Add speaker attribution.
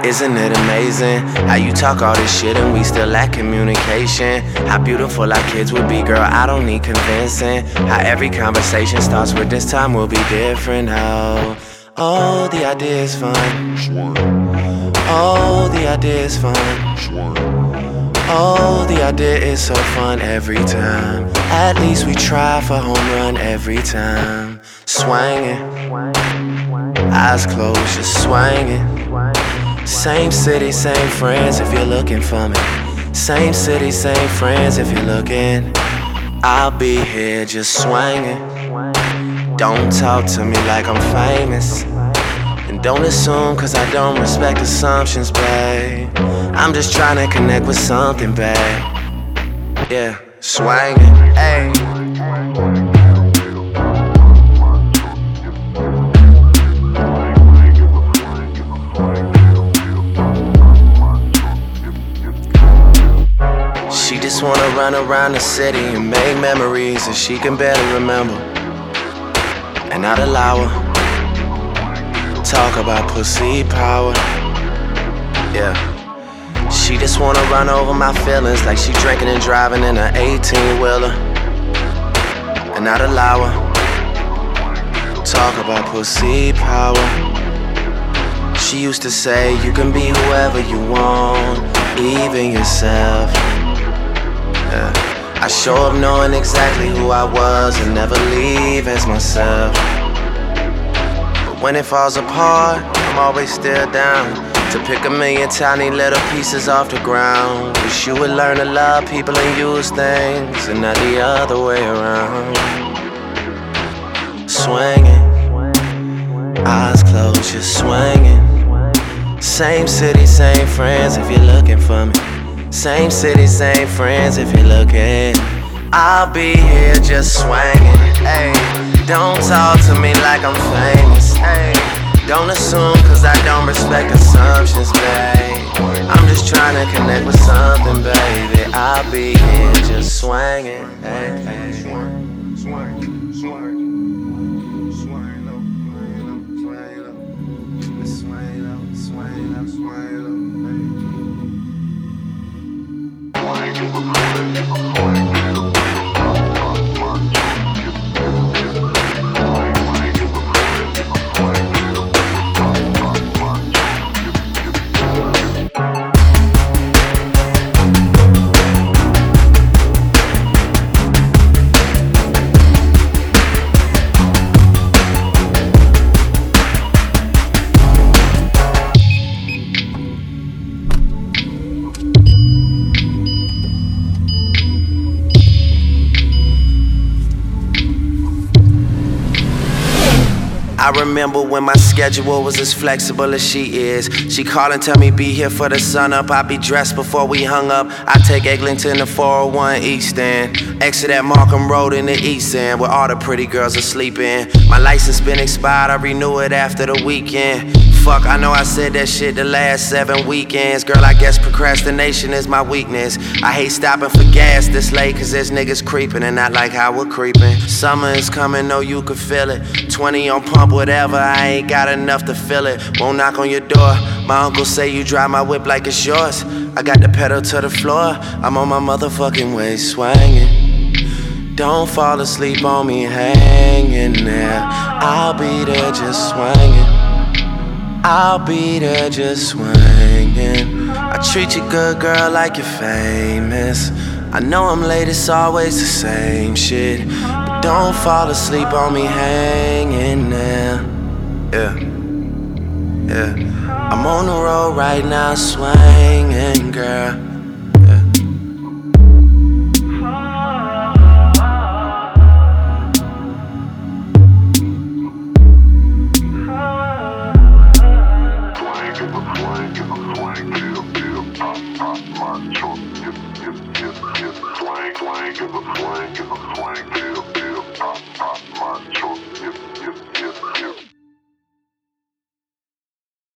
Speaker 1: Isn't it amazing how you talk all this shit and we still lack communication? How beautiful our kids would be, girl, I don't need convincing. How every conversation starts with this time will be different. Oh, the idea is fun. Oh, the idea is fun. Oh, the idea is so fun every time. At least we try for home run every time. Swinging, eyes closed, just swinging. Same city, same friends if you're looking for me. Same city, same friends if you're looking. I'll be here just swinging. Don't talk to me like I'm famous. And don't assume cause I don't respect assumptions, babe. I'm just trying to connect with something, babe. Yeah, swinging, ayy. She just wanna run around the city and make memories that she can barely remember. And I'd allow her talk about pussy power. Yeah. She just wanna run over my feelings like she drinking and driving in an 18-wheeler. And I'd allow her talk about pussy power. She used to say you can be whoever you want, even yourself. I show up knowing exactly who I was and never leave as myself. But when it falls apart, I'm always still down to pick a million tiny little pieces off the ground. Wish you would learn to love people and use things and not the other way around. Swinging, eyes closed, just swinging. Same city, same friends if you're looking for me. Same city, same friends if you're looking. I'll be here just swinging, ayy. Don't talk to me like I'm famous, ayy. Don't assume cause I don't respect assumptions, babe. I'm just trying to connect with something, baby. I'll be here just swinging, ayy. I remember when my schedule was as flexible as she is. She called and tell me be here for the sun up. I be dressed before we hung up. I take Eglinton to 401 East End. Exit at Markham Road in the East End where all the pretty girls are sleeping. My license been expired, I renew it after the weekend. Fuck, I know I said that shit the last 7 weekends. Girl, I guess procrastination is my weakness. I hate stopping for gas this late cause there's niggas creeping and not like how we're creeping. Summer is coming, know you can feel it. 20 on pump, whatever, I ain't got enough to fill it. Won't knock on your door. My uncle say you drive my whip like it's yours. I got the pedal to the floor. I'm on my motherfucking way swinging. Don't fall asleep on me hanging there. I'll be there just swinging. I'll be there just swinging. I treat you good, girl, like you're famous. I know I'm late, it's always the same shit. But don't fall asleep on me hanging there. Yeah, yeah. I'm on the road right now swinging, girl.